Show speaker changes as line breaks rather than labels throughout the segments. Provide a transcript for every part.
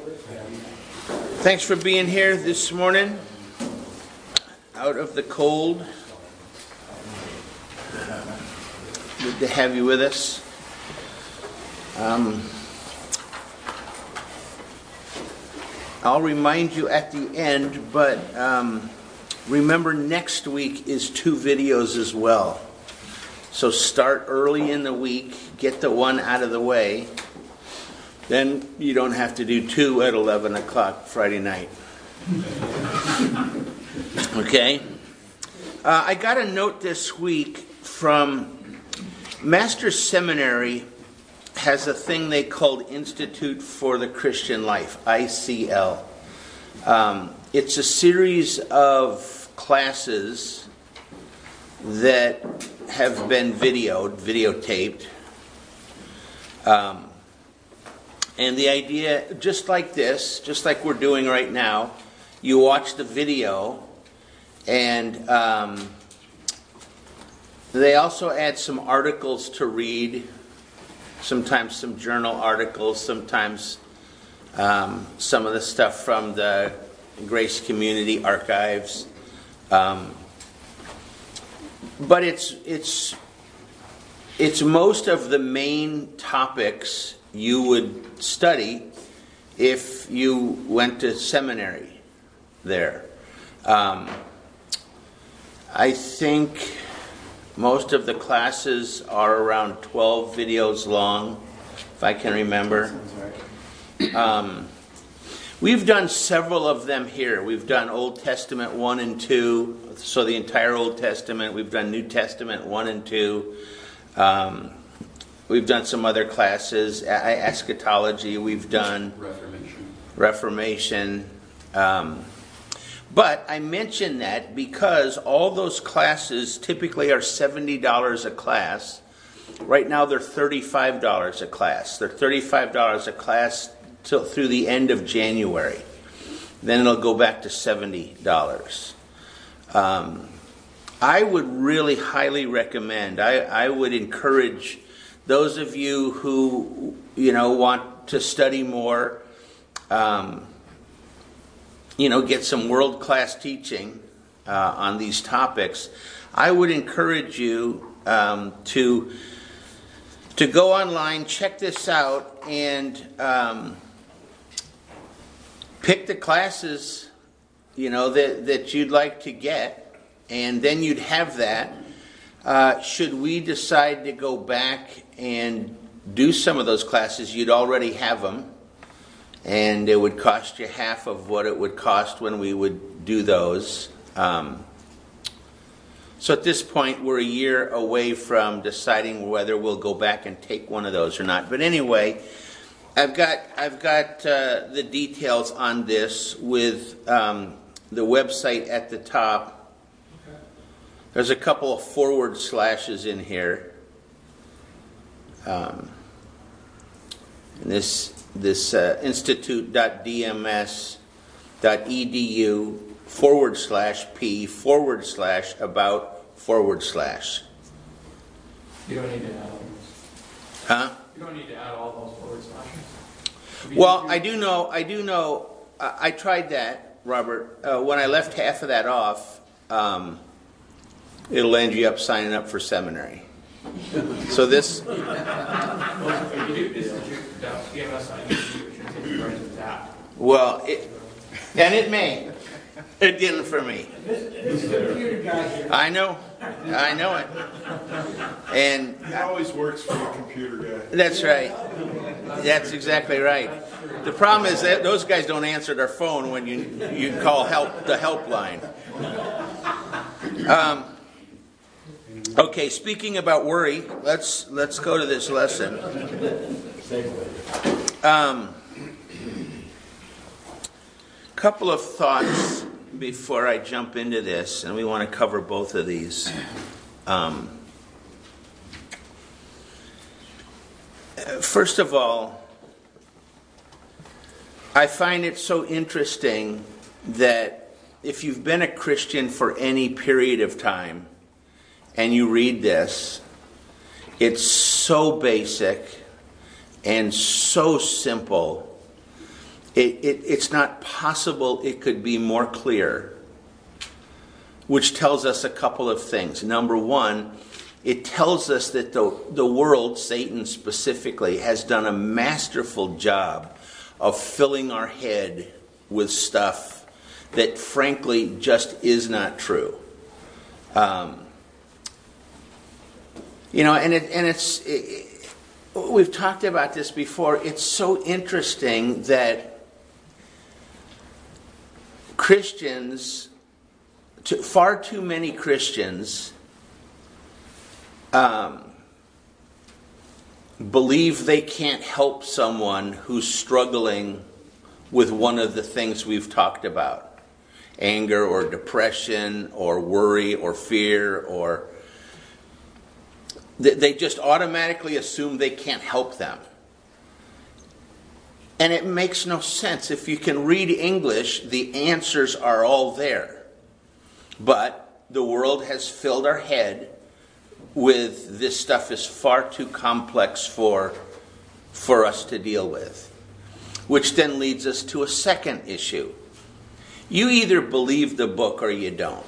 Thanks for being here this morning, out of the cold. Good to have you with us. I'll remind you at the end, but remember next week is 2 videos as well. So start early in the week, get the one out of the way. Then you don't have to do 2 at 11 o'clock Friday night. Okay? I got a note this week from Master's Seminary. Has a thing they called Institute for the Christian Life, ICL. It's a series of classes that have been videotaped. And the idea, just like this, just like we're doing right now, you watch the video, and they also add some articles to read, sometimes some journal articles, sometimes some of the stuff from the Grace Community Archives. But it's most of the main topics you would study if you went to seminary there. I think most of the classes are around 12 videos long, if I can remember. We've done several of them here. We've done Old Testament 1 and 2, so the entire Old Testament. We've done New Testament 1 and 2. We've done some other classes, eschatology. We've done Reformation. But I mention that because all those classes typically are $70 a class. Right now they're $35 a class. They're $35 a class through the end of January. Then it'll go back to $70. I would really highly recommend, I would encourage those of you who, want to study more, get some world-class teaching on these topics. I would encourage you to go online, check this out, and pick the classes, that you'd like to get, and then you'd have that. Should we decide to go back and do some of those classes, you'd already have them, and it would cost you half of what it would cost when we would do those. So at this point, we're a year away from deciding whether we'll go back and take one of those or not. But anyway, I've got the details on this with the website at the top. There's a couple of forward slashes in here. This institute.dms.edu/p/about/.
You don't need to add all those.
Huh?
You don't need to add all those forward slashes.
Well, I do know. I tried that, Robert. When I left half of that off, it'll end you up signing up for seminary. So this.
Well, if you do institute.dms.edu, it should take you right to that.
Well, it may. It didn't for me.
This computer guy here.
I know it. And
it always works for a computer guy.
That's right. That's exactly right. The problem is that those guys don't answer their phone when you call the helpline. Okay, speaking about worry, let's go to this lesson. Couple of thoughts before I jump into this, and we want to cover both of these. First of all, I find it so interesting that if you've been a Christian for any period of time and you read this, it's so basic and so simple It's not possible it could be more clear, which tells us a couple of things. Number one, it tells us that the world, Satan specifically, has done a masterful job of filling our head with stuff that frankly just is not true. We've talked about this before. It's so interesting that Christians, far too many Christians, believe they can't help someone who's struggling with one of the things we've talked about. Anger or depression or worry or fear, or they just automatically assume they can't help them. And it makes no sense. If you can read English, the answers are all there. But the world has filled our head with this stuff is far too complex for us to deal with. Which then leads us to a second issue. You either believe the book or you don't.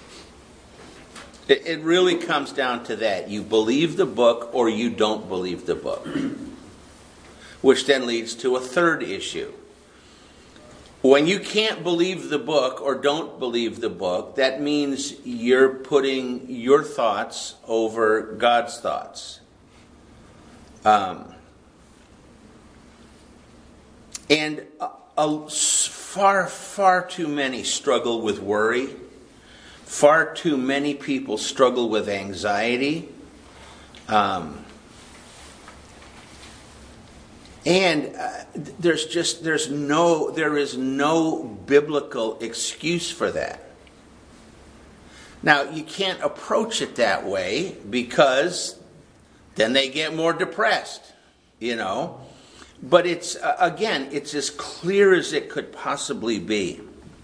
It really comes down to that. You believe the book or you don't believe the book. Which then leads to a third issue. When you can't believe the book or don't believe the book, that means you're putting your thoughts over God's thoughts. And far too many struggle with worry. Far too many people struggle with anxiety. There is no biblical excuse for that. Now, you can't approach it that way because then they get more depressed, But it's as clear as it could possibly be.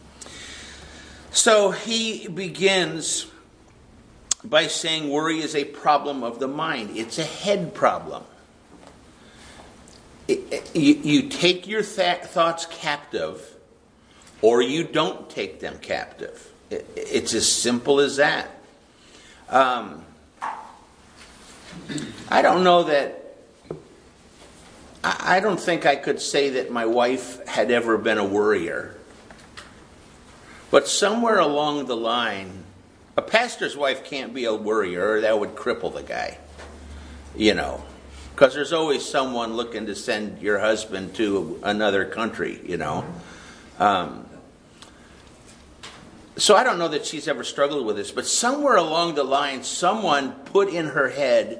So he begins by saying worry is a problem of the mind. It's a head problem. You take your thoughts captive, or you don't take them captive. It's as simple as that. I don't know that. I don't think I could say that my wife had ever been a worrier. But somewhere along the line, a pastor's wife can't be a worrier, or that would cripple the guy. Because there's always someone looking to send your husband to another country, So I don't know that she's ever struggled with this, but somewhere along the line, someone put in her head,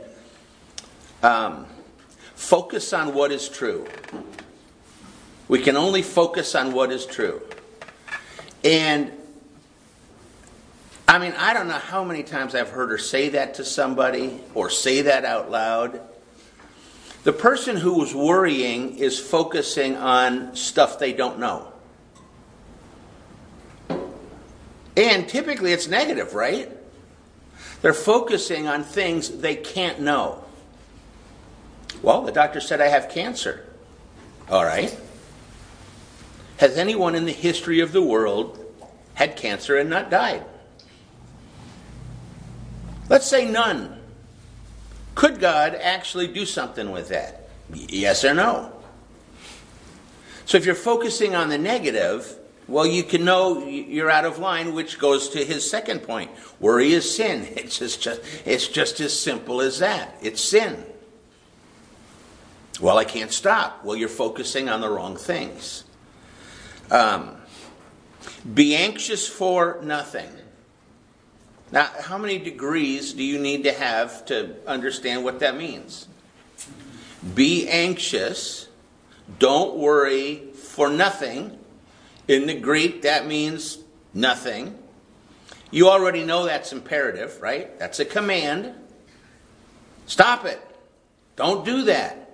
focus on what is true. We can only focus on what is true. And, I don't know how many times I've heard her say that to somebody, or say that out loud. The person who is worrying is focusing on stuff they don't know. And typically it's negative, right? They're focusing on things they can't know. Well, the doctor said I have cancer. All right. Has anyone in the history of the world had cancer and not died? Let's say none. Could God actually do something with that? Yes or no? So if you're focusing on the negative, well, you can know you're out of line, which goes to his second point. Worry is sin. It's just as simple as that. It's sin. Well, I can't stop. Well, you're focusing on the wrong things. Be anxious for nothing. Now, how many degrees do you need to have to understand what that means? Be anxious. Don't worry for nothing. In the Greek, that means nothing. You already know that's imperative, right? That's a command. Stop it. Don't do that.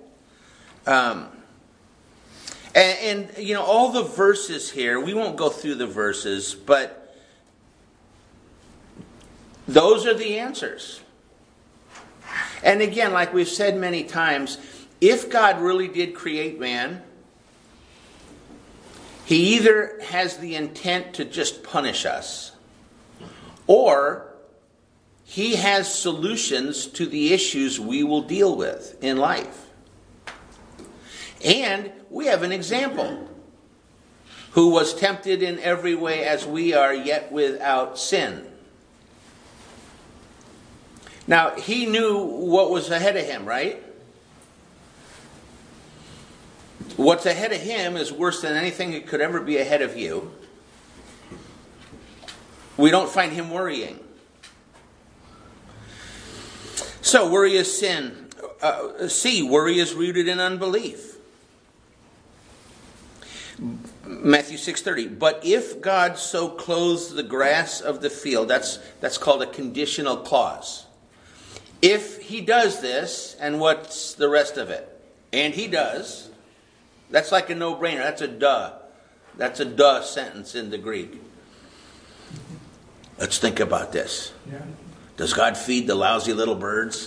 All the verses here, we won't go through the verses, but those are the answers. And again, like we've said many times, if God really did create man, He either has the intent to just punish us, or he has solutions to the issues we will deal with in life. And we have an example who was tempted in every way as we are, yet without sin. Now, he knew what was ahead of him, right? What's ahead of him is worse than anything that could ever be ahead of you. We don't find him worrying. So, worry is sin. C, worry is rooted in unbelief. Matthew 6:30. But if God so clothes the grass of the field, that's called a conditional clause. If he does this, and what's the rest of it? And he does. That's like a no-brainer. That's a duh. That's a duh sentence in the Greek. Let's think about this.
Yeah.
Does God feed the lousy little birds?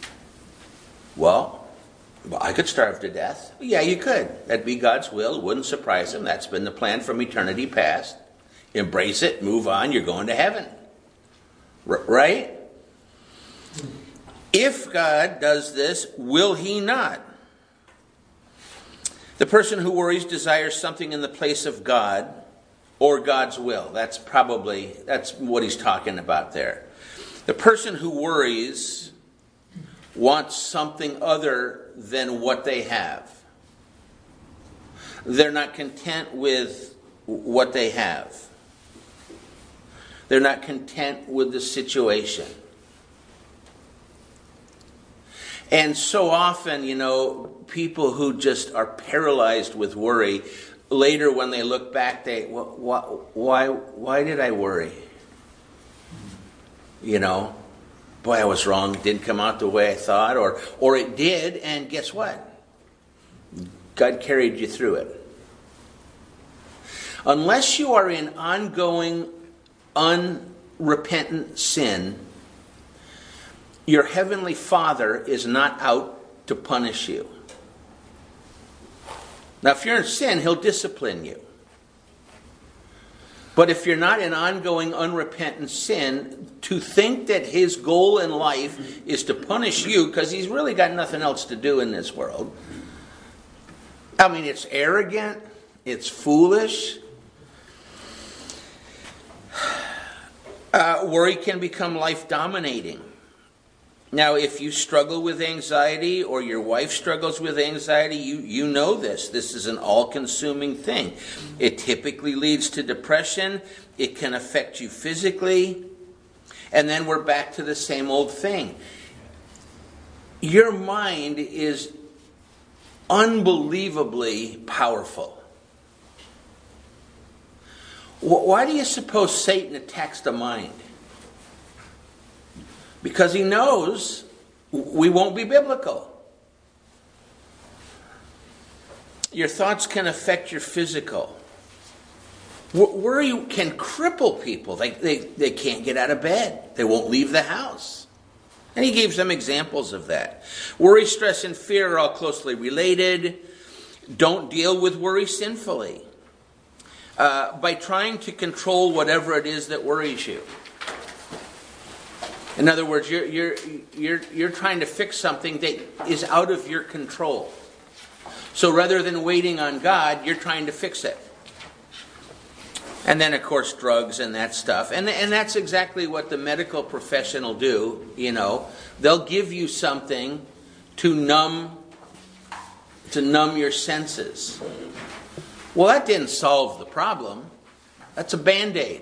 Well, I could starve to death. Yeah, you could. That'd be God's will. It wouldn't surprise him. That's been the plan from eternity past. Embrace it. Move on. You're going to heaven. Right? If God does this, will he not? The person who worries desires something in the place of God or God's will. That's what he's talking about there. The person who worries wants something other than what they have. They're not content with what they have. They're not content with the situation. And so often, people who just are paralyzed with worry, later when they look back, why did I worry? Boy, I was wrong. It didn't come out the way I thought, or it did, and guess what? God carried you through it. Unless you are in ongoing, unrepentant sin, your heavenly Father is not out to punish you. Now, if you're in sin, he'll discipline you. But if you're not in ongoing, unrepentant sin, to think that his goal in life is to punish you because he's really got nothing else to do in this world. I mean, it's arrogant. It's foolish. Worry can become life-dominating. Now, if you struggle with anxiety or your wife struggles with anxiety, you know this. This is an all-consuming thing. It typically leads to depression. It can affect you physically. And then we're back to the same old thing. Your mind is unbelievably powerful. Why do you suppose Satan attacks the mind? Because he knows we won't be biblical. Your thoughts can affect your physical. Worry can cripple people. They can't get out of bed. They won't leave the house. And he gave some examples of that. Worry, stress, and fear are all closely related. Don't deal with worry sinfully. By trying to control whatever it is that worries you. In other words, you're trying to fix something that is out of your control. So rather than waiting on God, you're trying to fix it. And then, of course, drugs and that stuff. And that's exactly what the medical profession will do. They'll give you something to numb your senses. Well, that didn't solve the problem. That's a Band-Aid.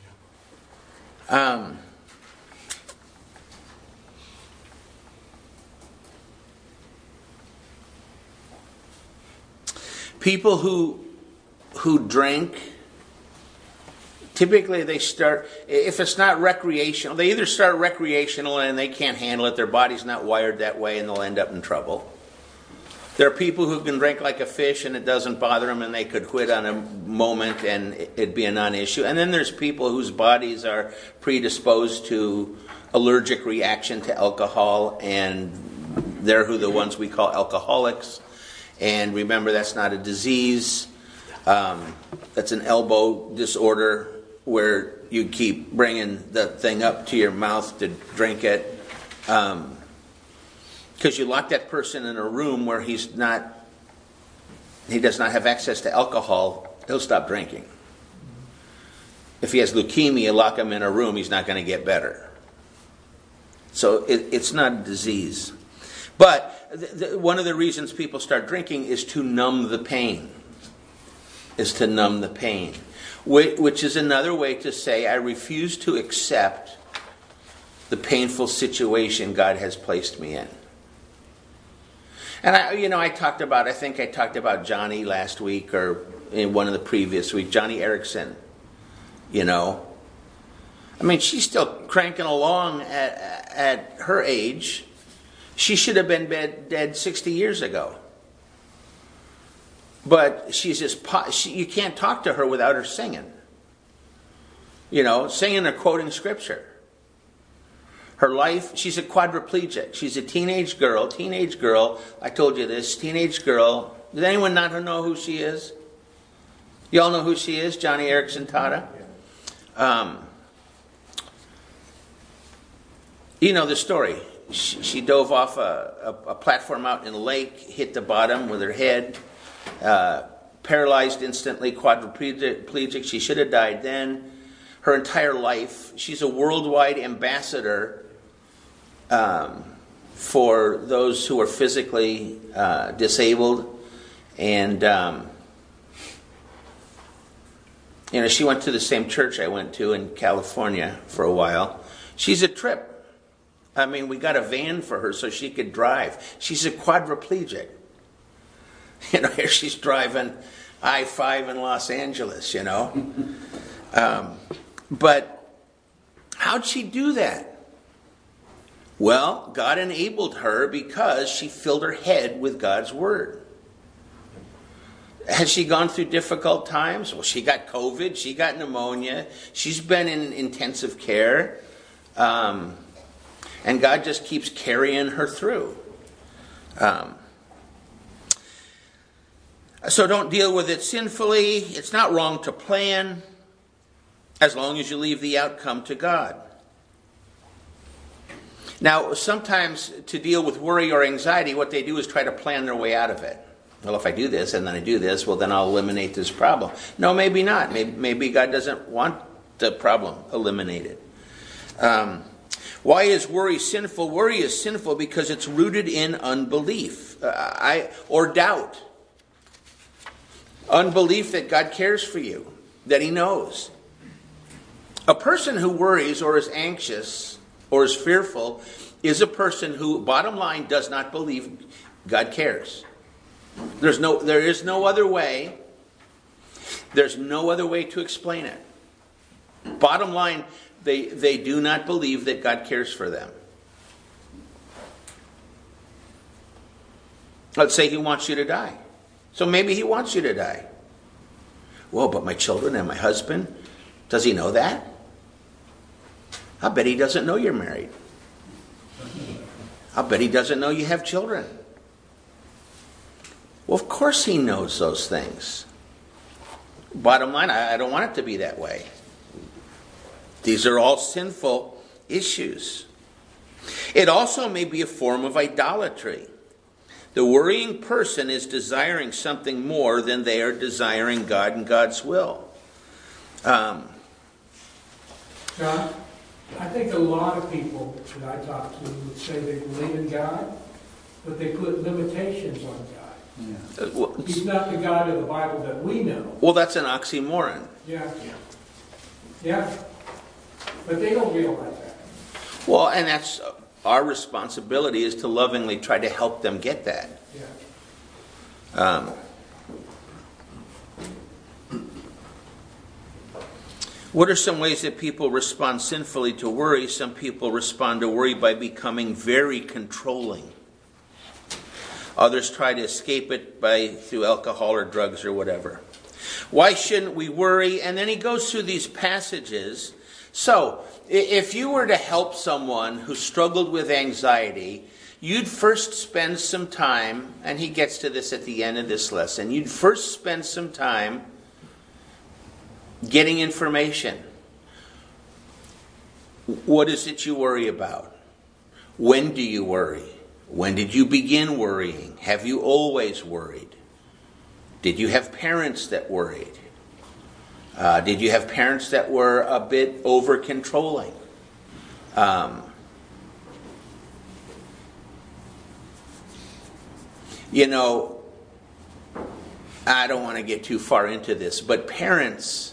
People who drink, typically they start, if it's not recreational, they either start recreational and they can't handle it, their body's not wired that way, and they'll end up in trouble. There are people who can drink like a fish and it doesn't bother them and they could quit on a moment and it'd be a non-issue. And then there's people whose bodies are predisposed to allergic reaction to alcohol, and they're the ones we call alcoholics. And remember, that's not a disease. That's an elbow disorder where you keep bringing the thing up to your mouth to drink it. Because you lock that person in a room where he does not have access to alcohol, he'll stop drinking. If he has leukemia, lock him in a room, he's not going to get better. So it's not a disease. But one of the reasons people start drinking is to numb the pain. Which is another way to say, I refuse to accept the painful situation God has placed me in. And I talked about Johnny last week, or in one of the previous weeks, Johnny Erickson. She's still cranking along at her age. She should have been dead 60 years ago. But she's you can't talk to her without her singing. Singing or quoting scripture. Her life, she's a quadriplegic. She's a teenage girl. I told you this, teenage girl. Does anyone not know who she is? You all know who she is? Johnny Erickson Tata? You know the story. She dove off a platform out in a lake, hit the bottom with her head, paralyzed instantly, quadriplegic. She should have died then. Her entire life, she's a worldwide ambassador for those who are physically disabled. And, she went to the same church I went to in California for a while. She's a trip. We got a van for her so she could drive. She's a quadriplegic. Here she's driving I-5 in Los Angeles, But how'd she do that? Well, God enabled her because she filled her head with God's Word. Has she gone through difficult times? Well, she got COVID. She got pneumonia. She's been in intensive care. And God just keeps carrying her through. So don't deal with it sinfully. It's not wrong to plan, as long as you leave the outcome to God. Now, sometimes to deal with worry or anxiety, what they do is try to plan their way out of it. Well, if I do this and then I do this, well, then I'll eliminate this problem. No, maybe not. Maybe God doesn't want the problem eliminated. Why is worry sinful? Worry is sinful because it's rooted in unbelief or doubt. Unbelief that God cares for you, that He knows. A person who worries or is anxious or is fearful is a person who, bottom line, does not believe God cares. There is no other way. There's no other way to explain it. Bottom line, they do not believe that God cares for them. Let's say He wants you to die. So maybe He wants you to die. Well, but my children and my husband, does He know that? I bet He doesn't know you're married. I bet He doesn't know you have children. Well, of course He knows those things. Bottom line, I don't want it to be that way. These are all sinful issues. It also may be a form of idolatry. The worrying person is desiring something more than they are desiring God and God's will.
John, I think a lot of people that I talk to would say they believe in God, but they put limitations on God.
Well,
He's not the God of the Bible that we know.
well, that's an oxymoron.
Yeah. But they don't realize that.
Well, and that's our responsibility, is to lovingly try to help them get that.
Yeah.
What are some ways that people respond sinfully to worry? Some people respond to worry by becoming very controlling. Others try to escape it through alcohol or drugs or whatever. Why shouldn't we worry? And then he goes through these passages. So, if you were to help someone who struggled with anxiety, you'd first spend some time, and he gets to this at the end of this lesson, you'd first spend some time getting information. What is it you worry about? When do you worry? When did you begin worrying? Have you always worried? Did you have parents that worried? Did you have parents that were a bit over-controlling? You know, I don't want to get too far into this, but parents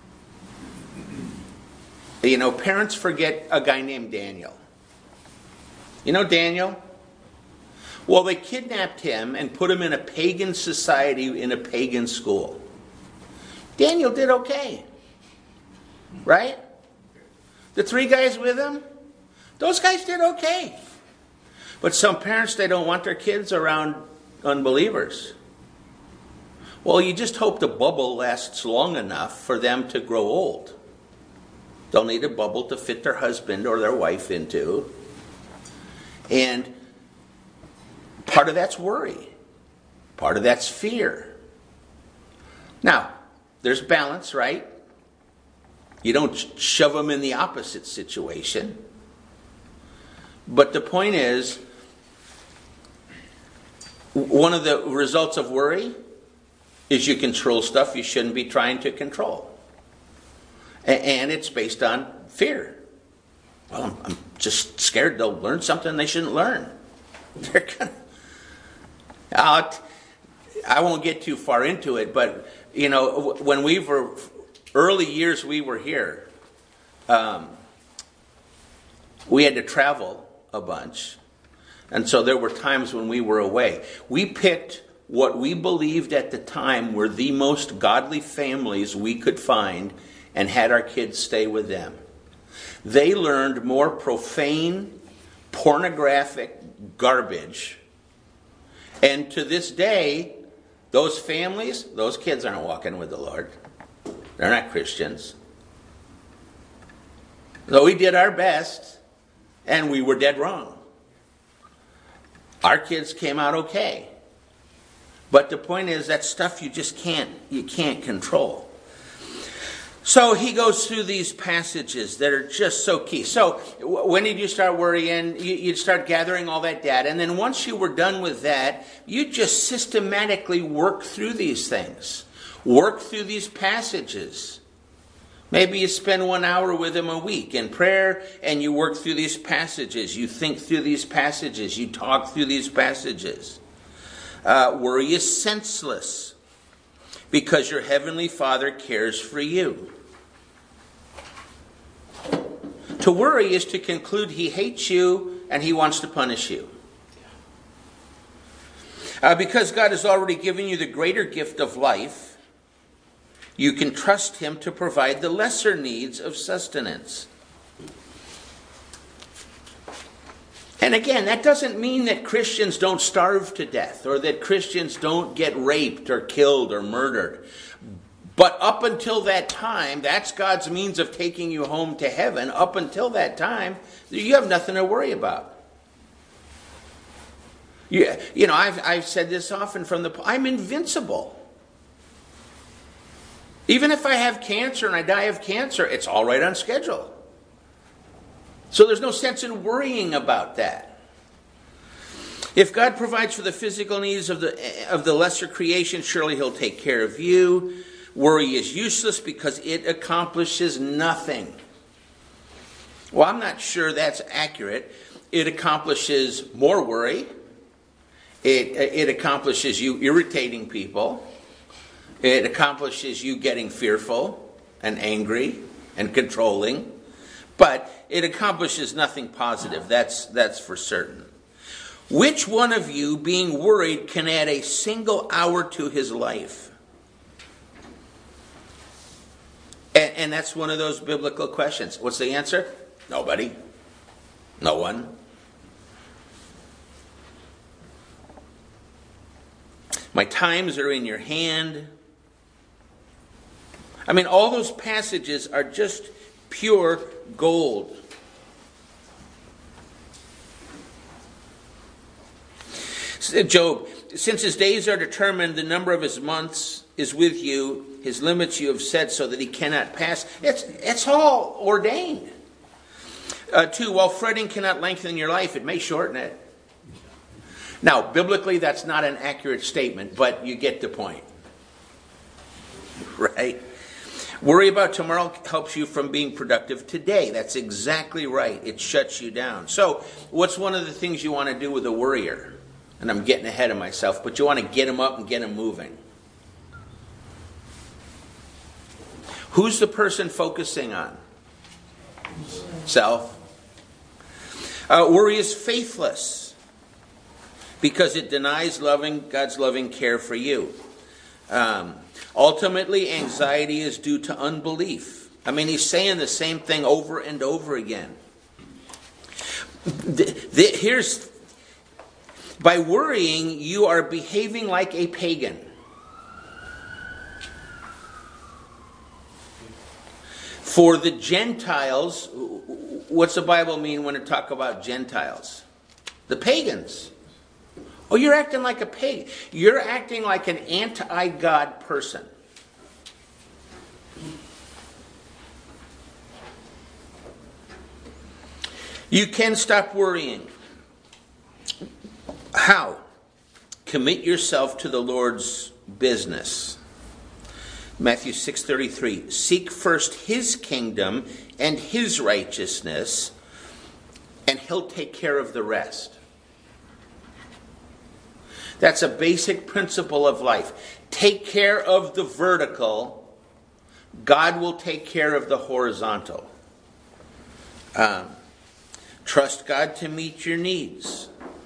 forget a guy named Daniel. You know Daniel? Well, they kidnapped him and put him in a pagan society in a pagan school. Daniel did okay. Right? The 3 guys with him, those guys did okay. But some parents, they don't want their kids around unbelievers. Well, you just hope the bubble lasts long enough for them to grow old. They'll need a bubble to fit their husband or their wife into. And part of that's worry. Part of that's fear. Now, there's balance, right? You don't shove them in the opposite situation. But the point is, one of the results of worry is you control stuff you shouldn't be trying to control. And it's based on fear. Well, I'm just scared they'll learn something they shouldn't learn. They're gonna. I won't get too far into it, but you know, when we were early years, we were here. We had to travel a bunch, and so there were times when we were away. We picked what we believed at the time were the most godly families we could find, and had our kids stay with them. They learned more profane, pornographic garbage. And to this day, those families, those kids aren't walking with the Lord. They're not Christians. So we did our best, and we were dead wrong. Our kids came out okay. But the point is, that stuff you can't control. So he goes through these passages that are just so key. So when did you start worrying? You'd start gathering all that data. And then once you were done with that, you just systematically work through these things. Work through these passages. Maybe you spend 1 hour with him a week in prayer and you work through these passages. You think through these passages. You talk through these passages. Worry is senseless, because your heavenly Father cares for you. To worry is to conclude he hates you and he wants to punish you. Because God has already given you the greater gift of life, you can trust him to provide the lesser needs of sustenance. And again, that doesn't mean that Christians don't starve to death, or that Christians don't get raped or killed or murdered. But up until that time, that's God's means of taking you home to heaven. Up until that time, you have nothing to worry about. You know, I've said this often I'm invincible. Even if I have cancer and I die of cancer, it's all right on schedule. So there's no sense in worrying about that. If God provides for the physical needs of the lesser creation, surely he'll take care of you. Worry is useless because it accomplishes nothing. Well, I'm not sure that's accurate. It accomplishes more worry. It accomplishes you irritating people. It accomplishes you getting fearful and angry and controlling. But it accomplishes nothing positive. That's for certain. Which one of you, being worried, can add a single hour to his life? And that's one of those biblical questions. What's the answer? Nobody. No one. My times are in your hand. I mean, all those passages are just pure gold. Job, since his days are determined, the number of his months is with you. His limits you have set so that he cannot pass. It's all ordained. 2, while fretting cannot lengthen your life, it may shorten it. Now, biblically, that's not an accurate statement, but you get the point. Right? Worry about tomorrow helps you from being productive today. That's exactly right. It shuts you down. So, what's one of the things you want to do with a worrier? And I'm getting ahead of myself, but you want to get them up and get them moving. Who's the person focusing on? Self. Worry is faithless because it denies God's loving care for you. Ultimately, anxiety is due to unbelief. I mean, he's saying the same thing over and over again. By worrying, you are behaving like a pagan. For the Gentiles, what's the Bible mean when it talks about Gentiles? The pagans. Oh, you're acting like a pagan. You're acting like an anti-God person. You can stop worrying. How? Commit yourself to the Lord's business. Matthew 6:33. Seek first his kingdom and his righteousness, and he'll take care of the rest. That's a basic principle of life. Take care of the vertical. God will take care of the horizontal. Trust God to meet your needs.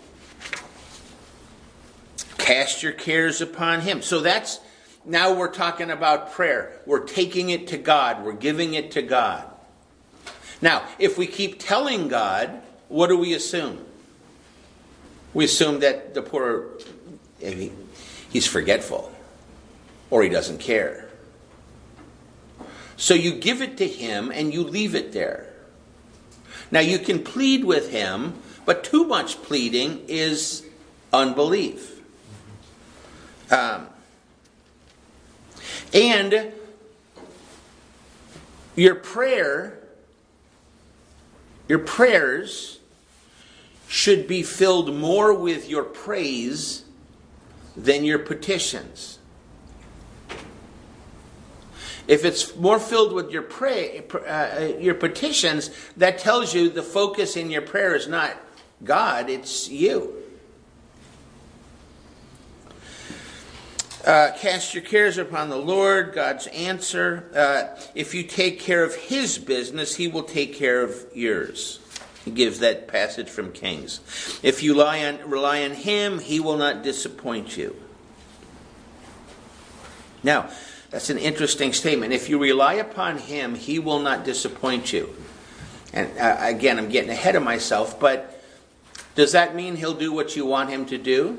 Cast your cares upon him. So now we're talking about prayer. We're taking it to God. We're giving it to God. Now, if we keep telling God, what do we assume? We assume that the poor, he's forgetful or he doesn't care. So you give it to him and you leave it there. Now you can plead with him, but too much pleading is unbelief. And your prayers should be filled more with your praise than your petitions. If it's more filled with your petitions, that tells you the focus in your prayer is not God, it's you. Cast your cares upon the Lord, God's answer. If you take care of his business, he will take care of yours. He gives that passage from Kings. If you rely on him, he will not disappoint you. Now, that's an interesting statement. If you rely upon him, he will not disappoint you. And again, I'm getting ahead of myself, but does that mean he'll do what you want him to do?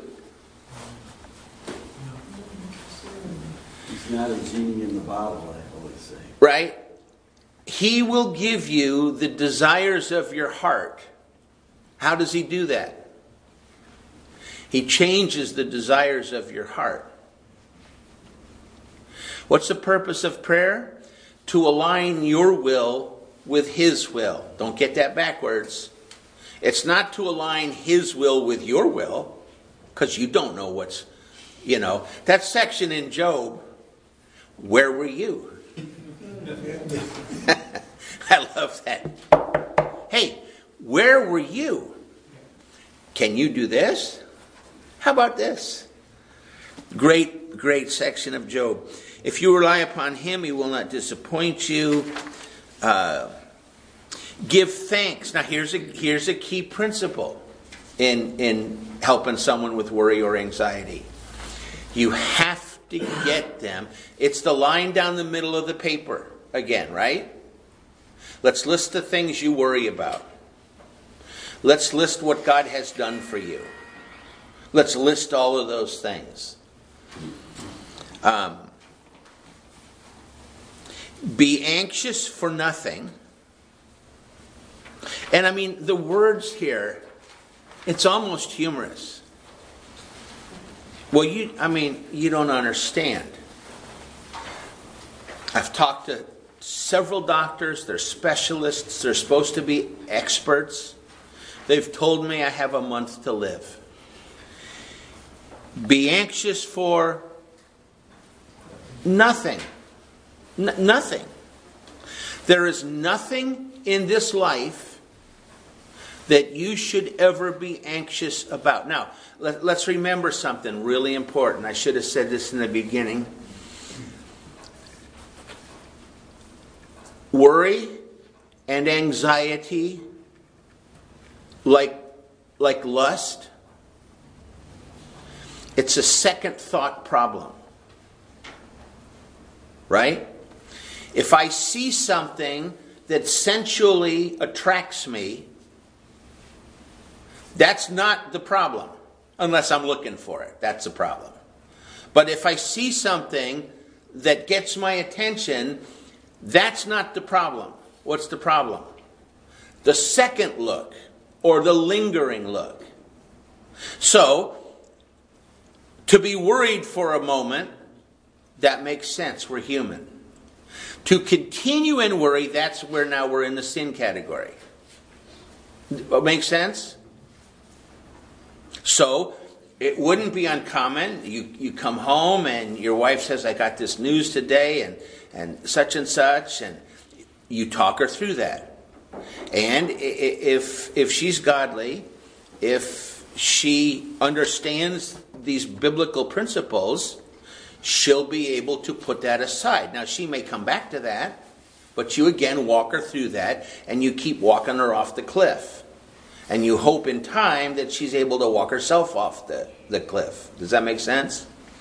He's not a genie in the bottle, I always say.
Right? He will give you the desires of your heart. How does he do that? He changes the desires of your heart. What's the purpose of prayer? To align your will with his will. Don't get that backwards. It's not to align his will with your will, because you don't know what's, that section in Job, where were you? I love that. Hey, where were you? Can you do this? How about this? Great section of Job. If you rely upon him, he will not disappoint you. Give thanks. Now here's a key principle in helping someone with worry or anxiety. You have to get them. It's the line down the middle of the paper again, right? Let's list the things you worry about. Let's list what God has done for you. Let's list all of those things. Be anxious for nothing. And I mean, the words here, it's almost humorous. Well, you don't understand. I've talked to several doctors. They're specialists. They're supposed to be experts. They've told me I have a month to live. Be anxious for nothing. Nothing. There is nothing in this life that you should ever be anxious about. Now, let's remember something really important. I should have said this in the beginning. Worry and anxiety, like lust, it's a second thought problem. Right? If I see something that sensually attracts me, that's not the problem. Unless I'm looking for it. That's the problem. But if I see something that gets my attention, that's not the problem. What's the problem? The second look, or the lingering look. So, to be worried for a moment, that makes sense. We're human. To continue in worry, that's where now we're in the sin category. Makes sense? So, it wouldn't be uncommon. You come home and your wife says, I got this news today and such, and you talk her through that. And if she's godly, if she understands these biblical principles, she'll be able to put that aside. Now, she may come back to that, but you again walk her through that, and you keep walking her off the cliff. And you hope in time that she's able to walk herself off the cliff. Does that make sense?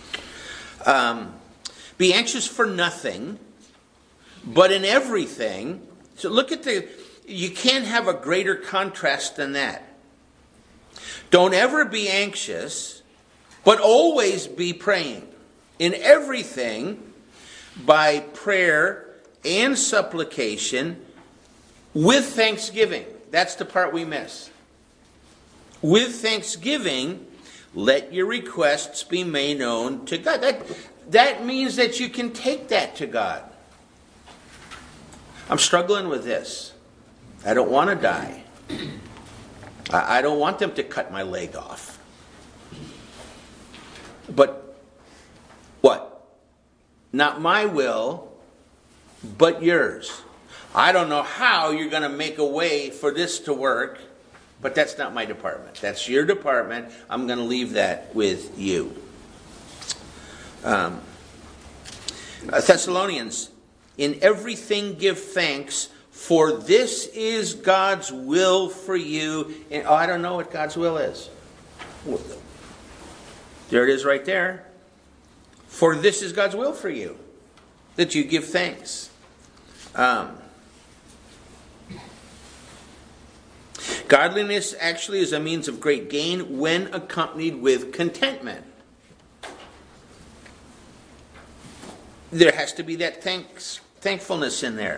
Be anxious for nothing, but in everything. So look at you can't have a greater contrast than that. Don't ever be anxious, but always be praying. In everything, by prayer and supplication, with thanksgiving. That's the part we miss. With thanksgiving, let your requests be made known to God. That means that you can take that to God. I'm struggling with this. I don't want to die. I don't want them to cut my leg off. But what? Not my will, but yours. I don't know how you're going to make a way for this to work, but that's not my department. That's your department. I'm going to leave that with you. Thessalonians, in everything give thanks, for this is God's will for you. And, I don't know what God's will is. There it is right there. For this is God's will for you, that you give thanks. Godliness actually is a means of great gain when accompanied with contentment. There has to be that thankfulness in there.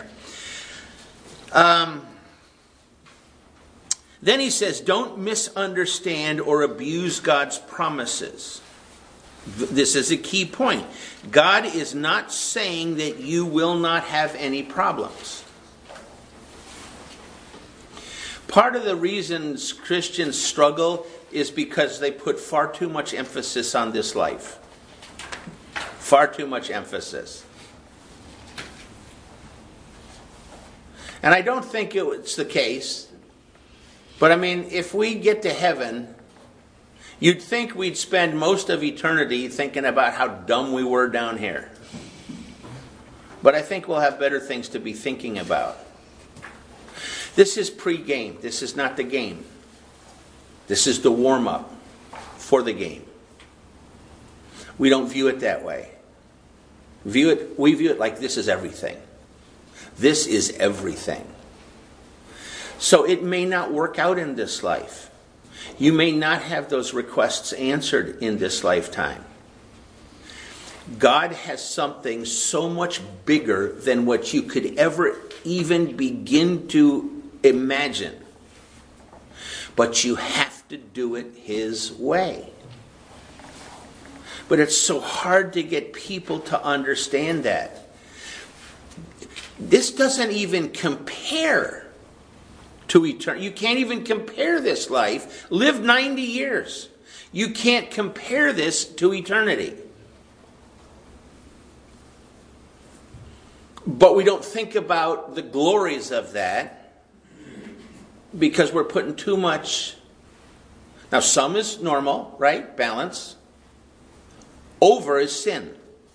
Then he says, don't misunderstand or abuse God's promises. This is a key point. God is not saying that you will not have any problems. Part of the reasons Christians struggle is because they put far too much emphasis on this life. Far too much emphasis. And I don't think it's the case. But I mean, if we get to heaven, you'd think we'd spend most of eternity thinking about how dumb we were down here. But I think we'll have better things to be thinking about. This is pre-game. This is not the game. This is the warm-up for the game. We don't view it that way. We view it like this is everything. This is everything. So it may not work out in this life. You may not have those requests answered in this lifetime. God has something so much bigger than what you could ever even begin to imagine. But you have to do it His way. But it's so hard to get people to understand that. This doesn't even compare to eternity. You can't even compare this life. Live 90 years. You can't compare this to eternity. But we don't think about the glories of that because we're putting too much. Now, some is normal, right? Balance. Over is sin.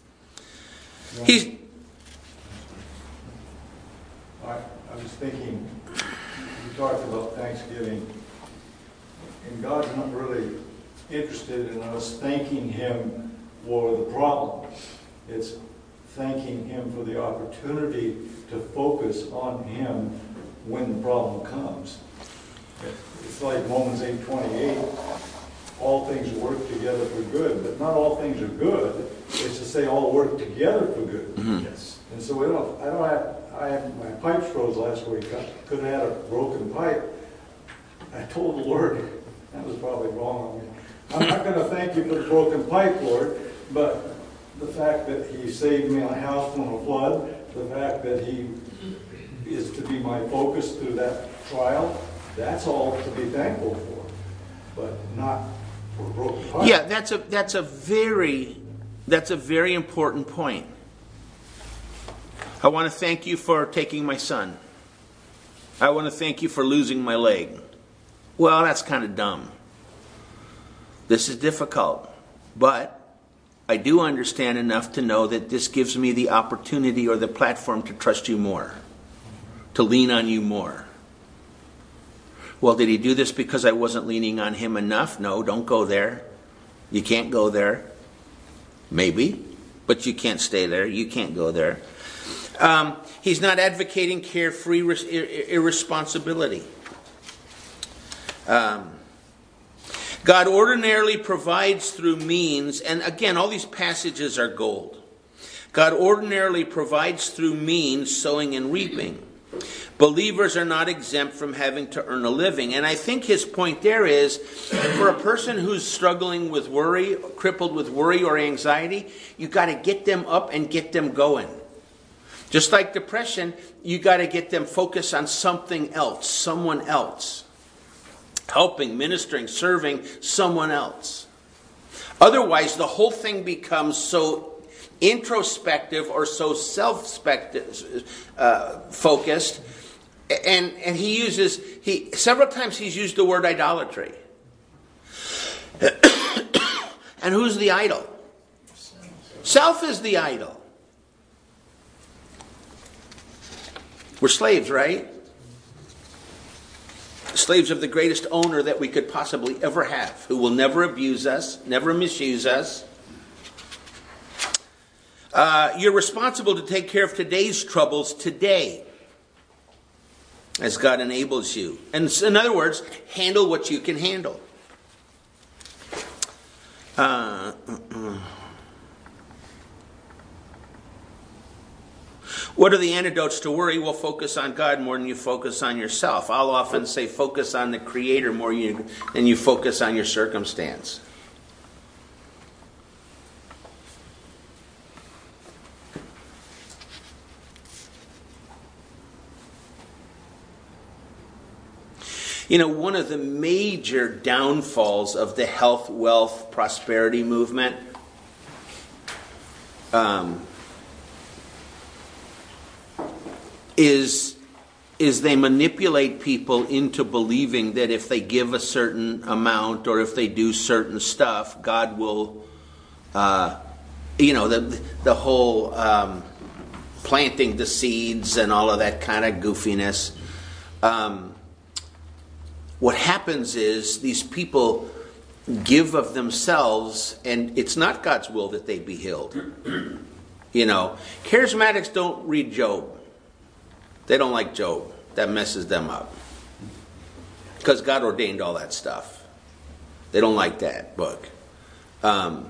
I was thinking, you talked about Thanksgiving, and God's not really interested in us thanking Him for the problem. It's thanking Him for the opportunity to focus on Him when the problem comes. It's like Romans 8:28, all things work together for good, but not all things are good. It's to say all work together for good.
Mm-hmm.
Yes. And so I had my pipes froze last week. I could have had a broken pipe. I told the Lord, that was probably wrong of me. I'm not going to thank you for the broken pipe, Lord, but the fact that He saved me a house from a flood, the fact that He is to be my focus through that trial, that's all to be thankful for, but not for broken pipe.
Yeah, that's a very important point. I want to thank you for taking my son. I want to thank you for losing my leg. Well, that's kind of dumb. This is difficult, but I do understand enough to know that this gives me the opportunity or the platform to trust you more, to lean on you more. Well, did He do this because I wasn't leaning on Him enough? No, don't go there. You can't go there. Maybe, but you can't stay there. You can't go there. He's not advocating carefree irresponsibility. God ordinarily provides through means, and again, all these passages are gold. God ordinarily provides through means, sowing and reaping. Believers are not exempt from having to earn a living. And I think his point there is, for a person who's struggling with worry, crippled with worry or anxiety, you've got to get them up and get them going. Just like depression, you got to get them focused on something else, someone else. Helping, ministering, serving someone else. Otherwise, the whole thing becomes so introspective or so self-focused. And several times he's used the word idolatry. And who's the idol? Self is the idol. We're slaves, right? Slaves of the greatest owner that we could possibly ever have, who will never abuse us, never misuse us. You're responsible to take care of today's troubles today, as God enables you. And in other words, handle what you can handle. What are the antidotes to worry? Well, focus on God more than you focus on yourself. I'll often say focus on the Creator more than you focus on your circumstance. You know, one of the major downfalls of the health, wealth, prosperity movement is they manipulate people into believing that if they give a certain amount or if they do certain stuff, God will, the whole planting the seeds and all of that kind of goofiness. What happens is these people give of themselves, and it's not God's will that they be healed. You know, charismatics don't read Job. They don't like Job. That messes them up. Because God ordained all that stuff. They don't like that book. And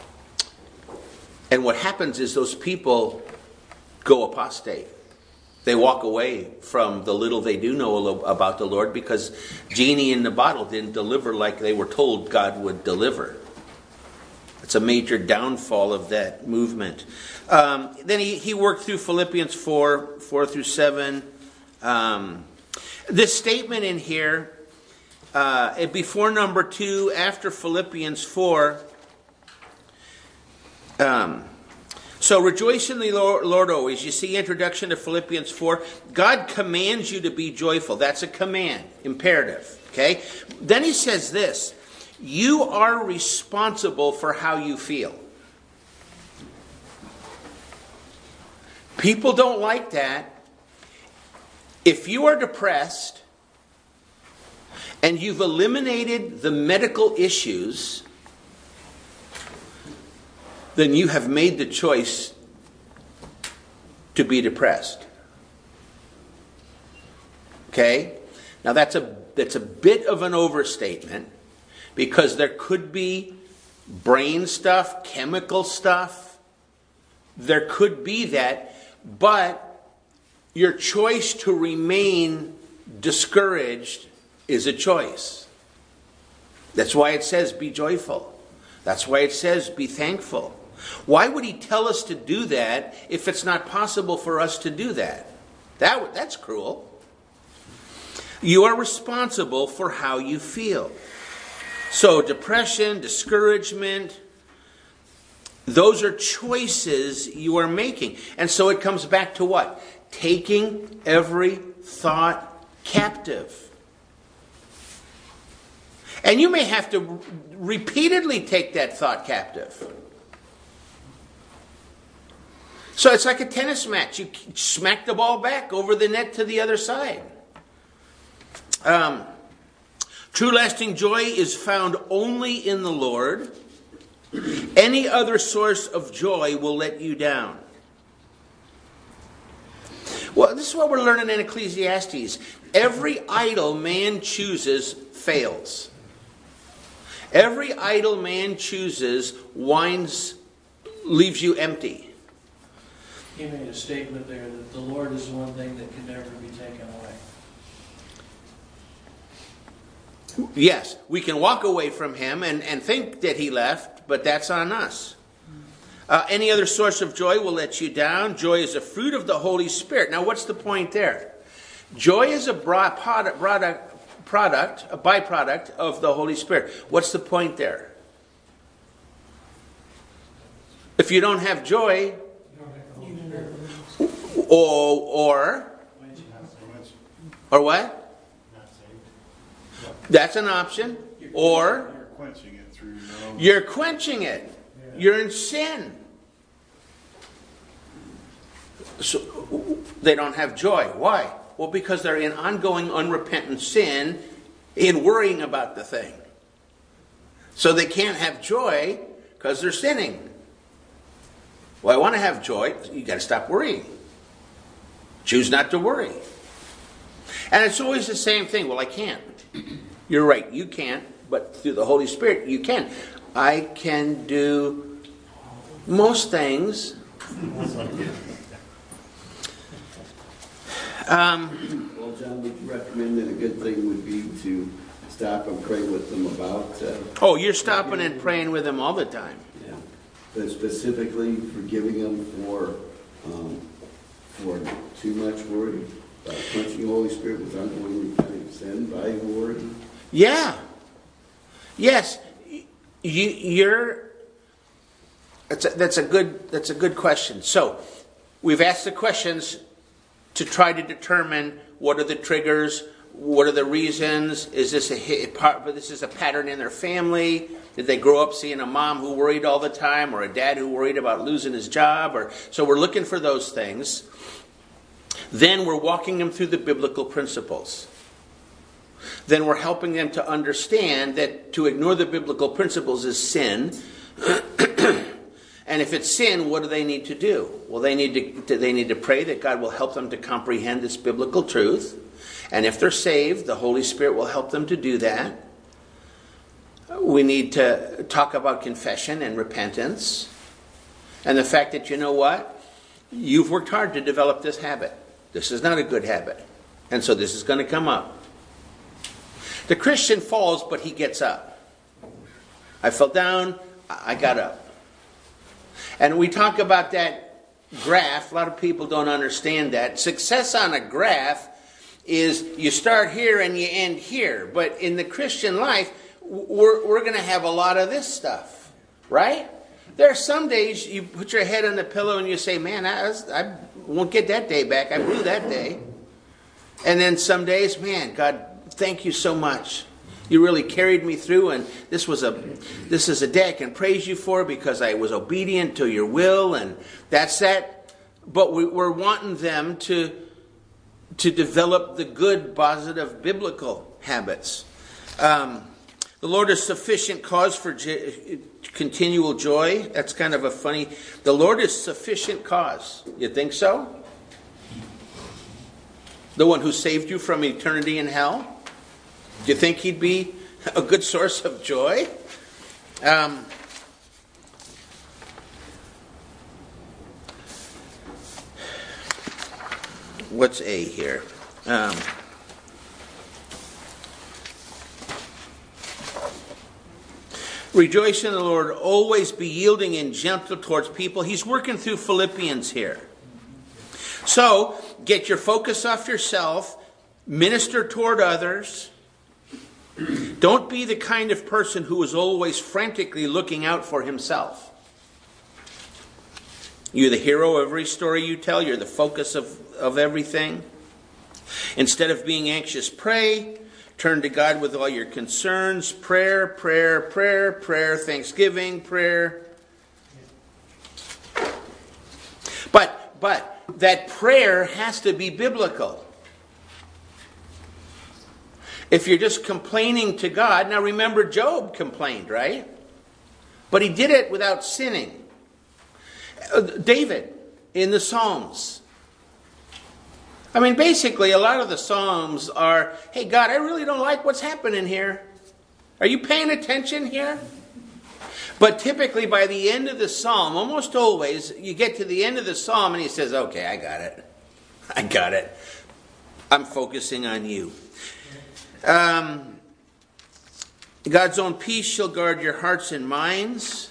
what happens is those people go apostate. They walk away from the little they do know about the Lord because genie in the bottle didn't deliver like they were told God would deliver. It's a major downfall of that movement. Then he worked through Philippians 4 through 7. This statement in here, before number 2, after Philippians 4. So rejoice in the Lord always. You see introduction to Philippians 4. God commands you to be joyful. That's a command, imperative. Okay? Then he says this. You are responsible for how you feel. People don't like that. If you are depressed and you've eliminated the medical issues, then you have made the choice to be depressed. Okay? Now that's a bit of an overstatement, because there could be brain stuff, chemical stuff. There could be that, but your choice to remain discouraged is a choice. That's why it says be joyful. That's why it says be thankful. Why would he tell us to do that if it's not possible for us to do that? That's cruel. You are responsible for how you feel. So depression, discouragement, those are choices you are making. And so it comes back to what? Taking every thought captive. And you may have to repeatedly take that thought captive. So it's like a tennis match. You smack the ball back over the net to the other side. True lasting joy is found only in the Lord. Any other source of joy will let you down. Well, this is what we're learning in Ecclesiastes. Every idol man chooses fails. Every idol man chooses leaves you empty.
He made a statement there that the Lord is one thing that can never be taken away.
Yes, we can walk away from him and think that he left, but that's on us. Any other source of joy will let you down. Joy is a fruit of the Holy Spirit. Now, what's the point there? Joy is a byproduct of the Holy Spirit. What's the point there? If you don't have joy, or what? That's an option. Or
You're quenching it through your own.
you're quenching it. You're in sin. So they don't have joy. Why? Well, because they're in ongoing unrepentant sin in worrying about the thing. So they can't have joy because they're sinning. Well, I want to have joy. You got to stop worrying. Choose not to worry. And it's always the same thing. Well, I can't. You're right, you can't, but through the Holy Spirit, you can. I can do most things.
Well, John, would you recommend that a good thing would be to stop and pray with them about...
You're stopping and praying with them all the time.
Yeah. But specifically forgiving them for too much worry, quenching the Holy Spirit with ongoing repenting sin by worry.
Yeah. Yes. That's a good question. So we've asked the questions to try to determine what are the triggers, what are the reasons. Is this a pattern in their family? Did they grow up seeing a mom who worried all the time, or a dad who worried about losing his job? So we're looking for those things. Then we're walking them through the biblical principles. Then we're helping them to understand that to ignore the biblical principles is sin. And if it's sin, what do they need to do? Well, they need to pray that God will help them to comprehend this biblical truth. And if they're saved, the Holy Spirit will help them to do that. We need to talk about confession and repentance. And the fact that, you know what? You've worked hard to develop this habit. This is not a good habit. And so this is going to come up. The Christian falls, but he gets up. I fell down, I got up. And we talk about that graph. A lot of people don't understand that. Success on a graph is you start here and you end here. But in the Christian life, we're going to have a lot of this stuff, right? There are some days you put your head on the pillow and you say, man, I won't get that day back. I blew that day. And then some days, man, God, thank you so much. You really carried me through, and this is a day I can praise you for because I was obedient to your will, and that's that. But we're wanting them to develop the good, positive, biblical habits. The Lord is sufficient cause for continual joy. That's kind of a funny... The Lord is sufficient cause. You think so? The one who saved you from eternity in hell? Do you think he'd be a good source of joy? What's A here? Rejoice in the Lord, always be yielding and gentle towards people. He's working through Philippians here. So, get your focus off yourself, minister toward others. Don't be the kind of person who is always frantically looking out for himself. You're the hero of every story you tell. You're the focus of everything. Instead of being anxious, pray. Turn to God with all your concerns. Prayer, prayer, prayer, prayer. Thanksgiving, prayer. But that prayer has to be biblical. If you're just complaining to God, now remember Job complained, right? But he did it without sinning. David in the Psalms. I mean, basically, a lot of the Psalms are, hey, God, I really don't like what's happening here. Are you paying attention here? But typically, by the end of the Psalm, almost always, you get to the end of the Psalm and he says, okay, I got it. I got it. I'm focusing on you. God's own peace shall guard your hearts and minds.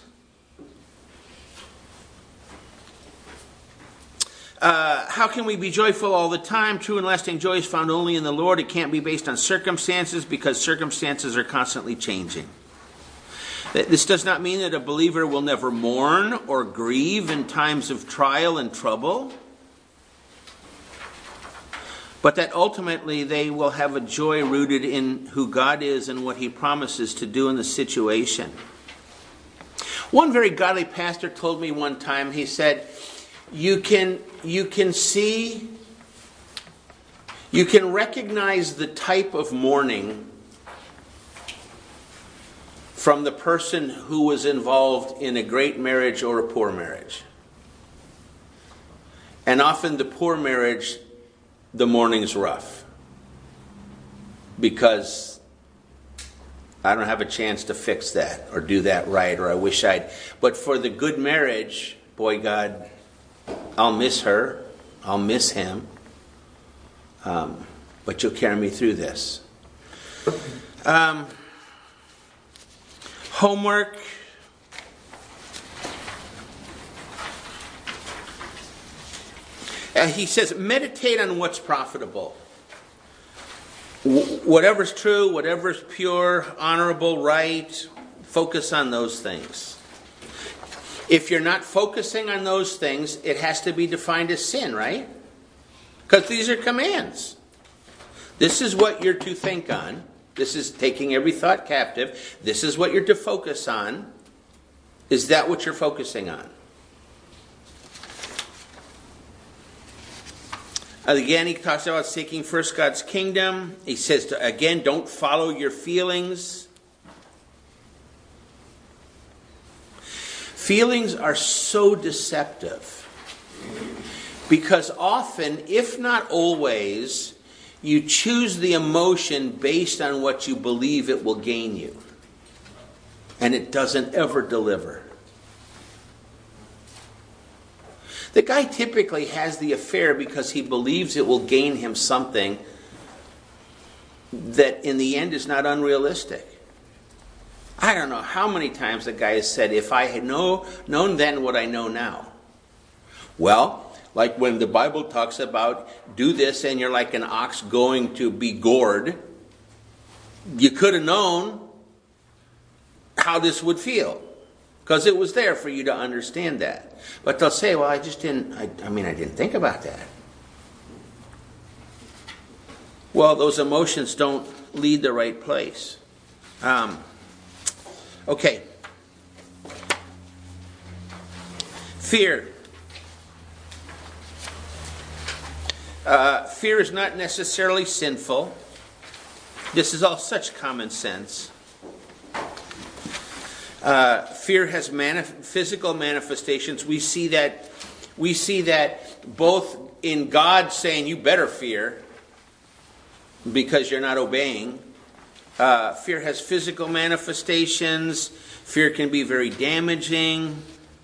How can we be joyful all the time? True and lasting joy is found only in the Lord. It can't be based on circumstances because circumstances are constantly changing. This does not mean that a believer will never mourn or grieve in times of trial and trouble, but that ultimately they will have a joy rooted in who God is and what He promises to do in the situation. One very godly pastor told me one time, he said, you can recognize the type of mourning from the person who was involved in a great marriage or a poor marriage. And often the poor marriage, the mourning's rough. Because I don't have a chance to fix that or do that right, or I wish I'd. But for the good marriage, boy, God, I'll miss her. I'll miss him. But you'll carry me through this. Homework. He says, meditate on what's profitable. Whatever's true, whatever's pure, honorable, right, focus on those things. If you're not focusing on those things, it has to be defined as sin, right? Because these are commands. This is what you're to think on. This is taking every thought captive. This is what you're to focus on. Is that what you're focusing on? Again, he talks about seeking first God's kingdom. He says, again, don't follow your feelings. Feelings are so deceptive. Because often, if not always, you choose the emotion based on what you believe it will gain you. And it doesn't ever deliver. The guy typically has the affair because he believes it will gain him something that in the end is not unrealistic. I don't know how many times the guy has said, if I had known then what I know now. Well, like when the Bible talks about do this and you're like an ox going to be gored, you could have known how this would feel. Because it was there for you to understand that. But they'll say, well, I just didn't, I didn't think about that. Well, those emotions don't lead the right place. Okay. Fear. Fear is not necessarily sinful. This is all such common sense. Fear has physical manifestations. We see that both in God saying you better fear because you're not obeying. Fear has physical manifestations. Fear can be very damaging.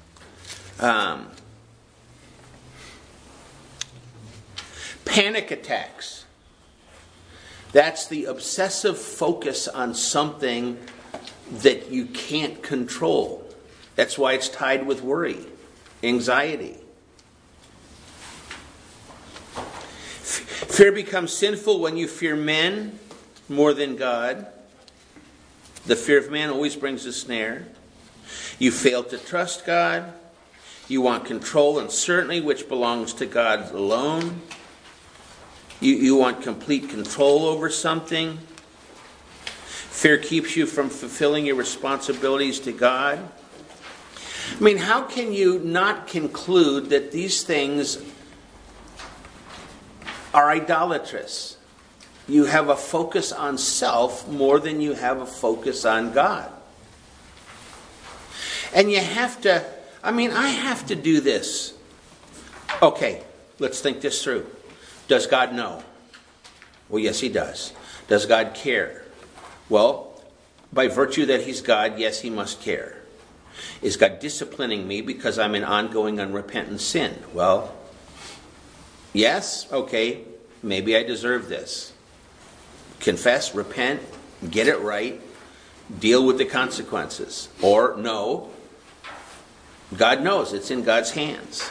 Panic attacks. That's the obsessive focus on something that you can't control. That's why it's tied with worry, anxiety. Fear becomes sinful when you fear men more than God. The fear of man always brings a snare. You fail to trust God. You want control and certainty, which belongs to God alone. You want complete control over something. Fear keeps you from fulfilling your responsibilities to God. I mean, how can you not conclude that these things are idolatrous? You have a focus on self more than you have a focus on God. And you have to, I have to do this. Okay, let's think this through. Does God know? Well, yes, He does. Does God care? Well, by virtue that He's God, yes, He must care. Is God disciplining me because I'm in ongoing unrepentant sin? Well, yes, okay, maybe I deserve this. Confess, repent, get it right, deal with the consequences. Or no, God knows, it's in God's hands.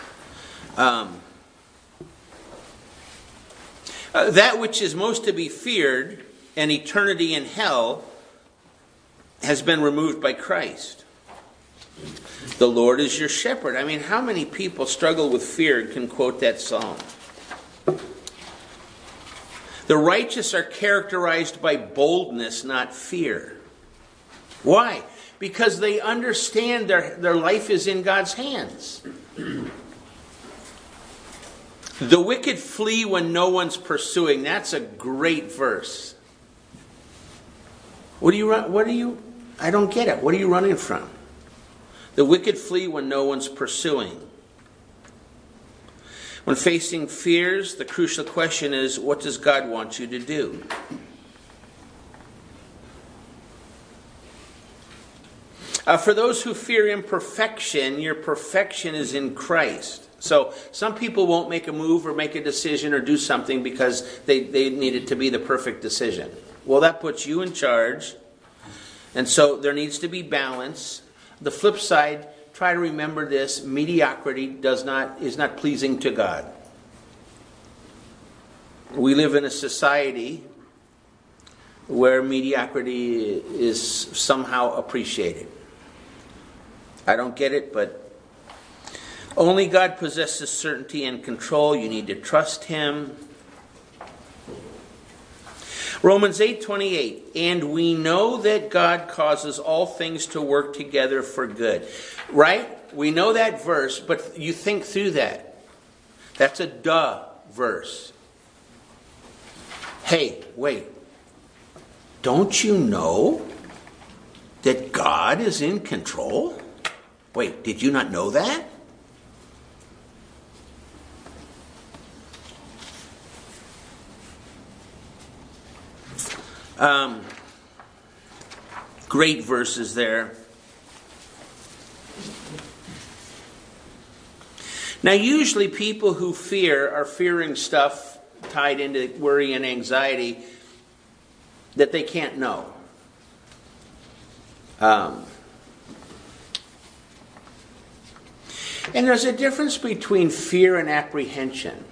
That which is most to be feared, an eternity in hell, has been removed by Christ. The Lord is your shepherd. I mean, how many people struggle with fear and can quote that psalm? The righteous are characterized by boldness, not fear. Why? Because they understand their life is in God's hands. The wicked flee when no one's pursuing. That's a great verse. I don't get it. What are you running from? The wicked flee when no one's pursuing. When facing fears, the crucial question is, what does God want you to do? For those who fear imperfection, your perfection is in Christ. So some people won't make a move or make a decision or do something because they need it to be the perfect decision. Well, that puts you in charge. And so there needs to be balance. The flip side, try to remember this: mediocrity is not pleasing to God. We live in a society where mediocrity is somehow appreciated. I don't get it, but only God possesses certainty and control. You need to trust Him. Romans 8:28, and we know that God causes all things to work together for good. Right? We know that verse, but you think through that. That's a duh verse. Hey, wait. Don't you know that God is in control? Wait, did you not know that? Great verses there. Now, usually people who fear are fearing stuff tied into worry and anxiety that they can't know. And there's a difference between fear and apprehension.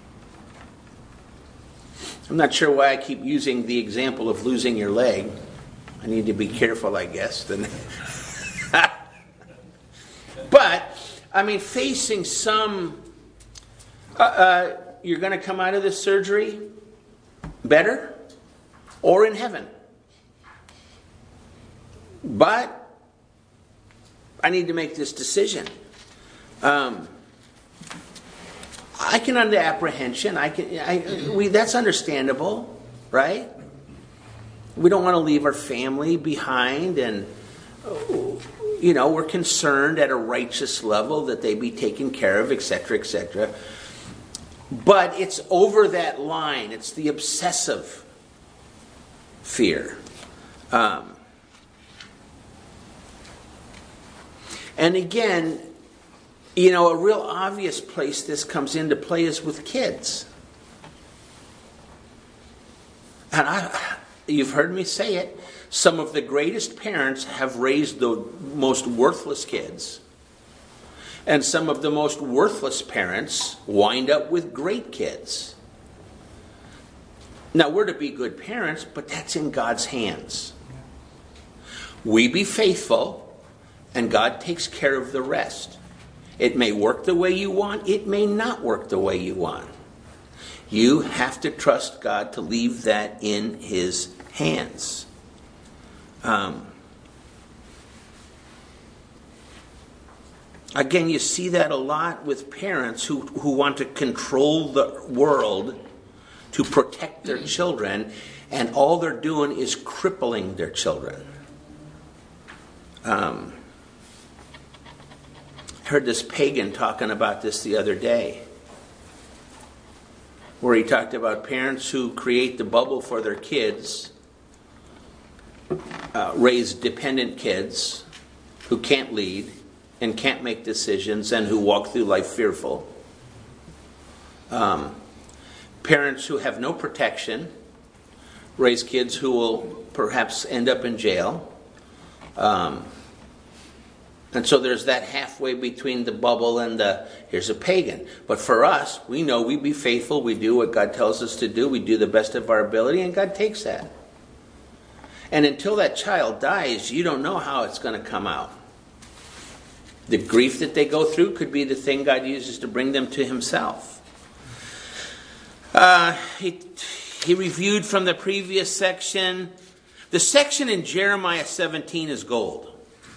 I'm not sure why I keep using the example of losing your leg. I need to be careful, I guess. But, I mean, facing some... you're going to come out of this surgery better or in heaven. But I need to make this decision. I can under apprehension. That's understandable, right? We don't want to leave our family behind, and we're concerned at a righteous level that they be taken care of, etc., etc. But it's over that line. It's the obsessive fear. And again, a real obvious place this comes into play is with kids. And you've heard me say it. Some of the greatest parents have raised the most worthless kids. And some of the most worthless parents wind up with great kids. Now, we're to be good parents, but that's in God's hands. We be faithful, and God takes care of the rest. It may work the way you want. It may not work the way you want. You have to trust God to leave that in His hands. Again, you see that a lot with parents who want to control the world to protect their children, and all they're doing is crippling their children. I heard this pagan talking about this the other day, where he talked about parents who create the bubble for their kids, raise dependent kids who can't lead and can't make decisions and who walk through life fearful. Parents who have no protection raise kids who will perhaps end up in jail. And so there's that halfway between the bubble and here's a pagan. But for us, we know we be faithful. We do what God tells us to do. We do the best of our ability, and God takes that. And until that child dies, you don't know how it's going to come out. The grief that they go through could be the thing God uses to bring them to Himself. He reviewed from the previous section. The section in Jeremiah 17 is gold.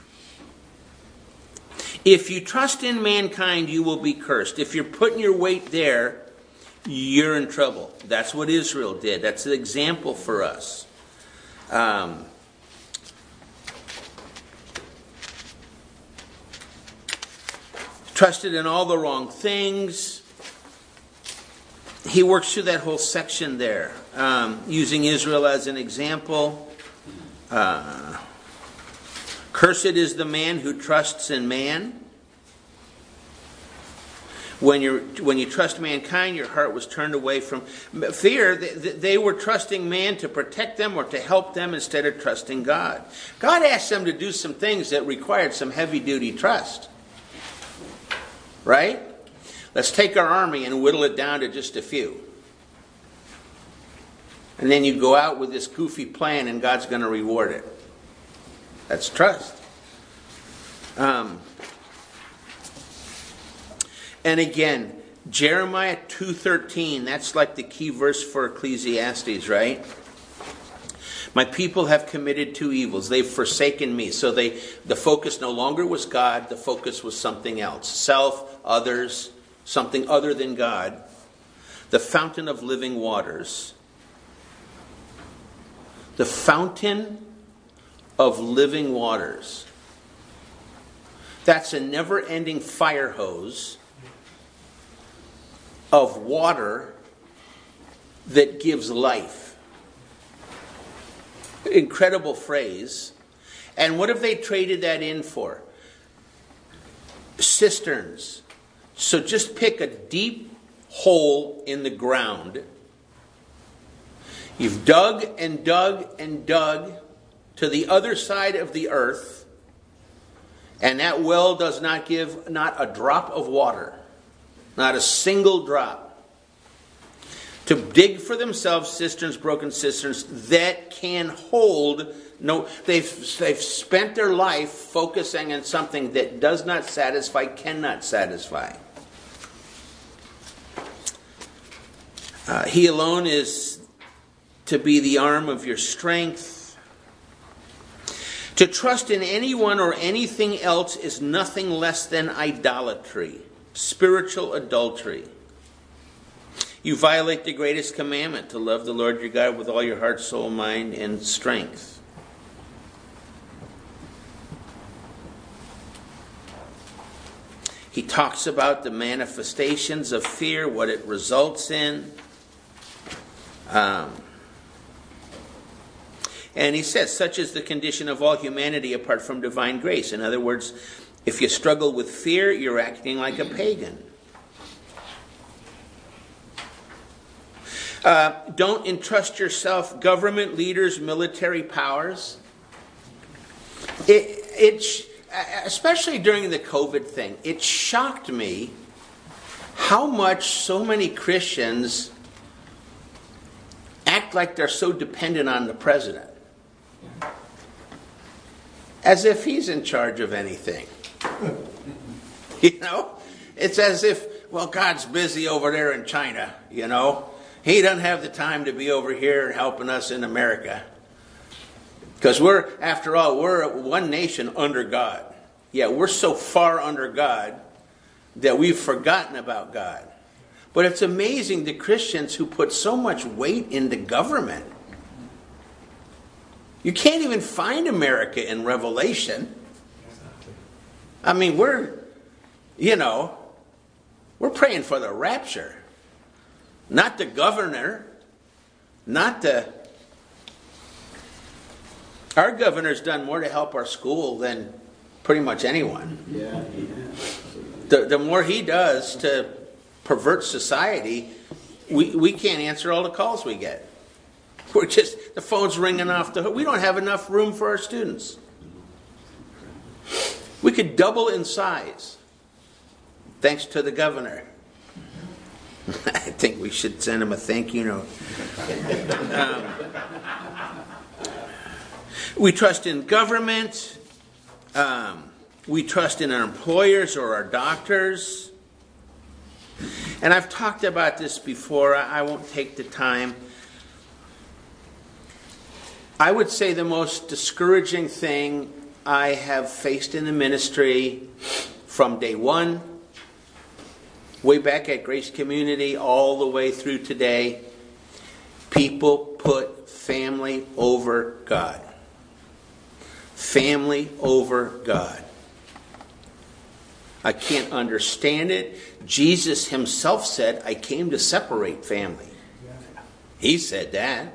If you trust in mankind, you will be cursed. If you're putting your weight there, you're in trouble. That's what Israel did. That's an example for us. Trusted in all the wrong things. He works through that whole section there, using Israel as an example. Cursed is the man who trusts in man. When you trust mankind, your heart was turned away from fear. They were trusting man to protect them or to help them instead of trusting God. God asked them to do some things that required some heavy-duty trust. Right? Let's take our army and whittle it down to just a few. And then you go out with this goofy plan and God's going to reward it. That's trust. And again, Jeremiah 2:13, that's like the key verse for Ecclesiastes, right? My people have committed two evils. They've forsaken me. So the focus no longer was God. The focus was something else. Self, others, something other than God. The fountain of living waters. The fountain of living waters. That's a never-ending fire hose of water that gives life. Incredible phrase. And what have they traded that in for? Cisterns. So just pick a deep hole in the ground. You've dug and dug and dug to the other side of the earth, and that well does not give not a drop of water, not a single drop, to dig for themselves cisterns, broken cisterns, that can hold no. They've spent their life focusing on something that does not satisfy, cannot satisfy. He alone is to be the arm of your strength. To trust in anyone or anything else is nothing less than idolatry, spiritual adultery. You violate the greatest commandment, to love the Lord your God with all your heart, soul, mind, and strength. He talks about the manifestations of fear, what it results in. And he says, such is the condition of all humanity apart from divine grace. In other words, if you struggle with fear, you're acting like a pagan. Don't entrust yourself, government leaders, military powers. Especially during the COVID thing, it shocked me how much so many Christians act like they're so dependent on the president. As if he's in charge of anything. You know? It's as if, well, God's busy over there in China, you know? He doesn't have the time to be over here helping us in America. Because after all, we're one nation under God. Yeah, we're so far under God that we've forgotten about God. But it's amazing the Christians who put so much weight into government. You can't even find America in Revelation. I mean, we're praying for the rapture. Not the governor. Our governor's done more to help our school than pretty much anyone.
Yeah.
The more he does to pervert society, we can't answer all the calls we get. The phone's ringing off the hook. We don't have enough room for our students. We could double in size, thanks to the governor. I think we should send him a thank you note. We trust in government. We trust in our employers or our doctors. And I've talked about this before. I won't take the time. I would say the most discouraging thing I have faced in the ministry from day one, way back at Grace Community, all the way through today, people put family over God. Family over God. I can't understand it. Jesus himself said, I came to separate family. He said that.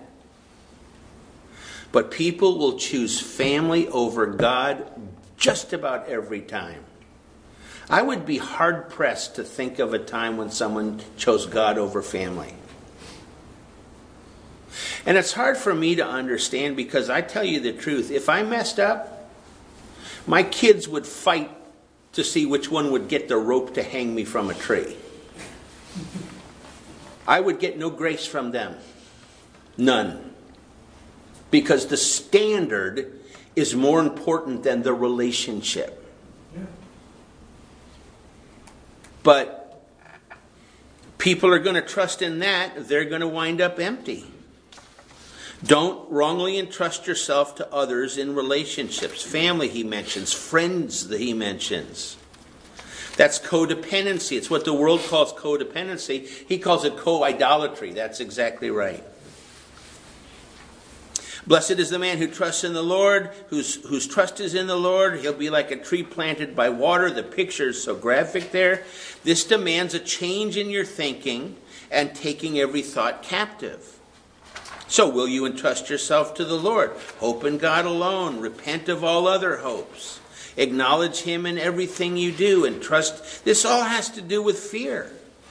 But people will choose family over God just about every time. I would be hard-pressed to think of a time when someone chose God over family. And it's hard for me to understand because I tell you the truth. If I messed up, my kids would fight to see which one would get the rope to hang me from a tree. I would get no grace from them. None. Because the standard is more important than the relationship. But people are going to trust in that. They're going to wind up empty. Don't wrongly entrust yourself to others in relationships. Family, he mentions. Friends, that he mentions. That's codependency. It's what the world calls codependency. He calls it co-idolatry. That's exactly right. Blessed is the man who trusts in the Lord, whose trust is in the Lord. He'll be like a tree planted by water. The picture is so graphic there. This demands a change in your thinking and taking every thought captive. So will you entrust yourself to the Lord? Hope in God alone. Repent of all other hopes. Acknowledge him in everything you do and trust. This all has to do with fear.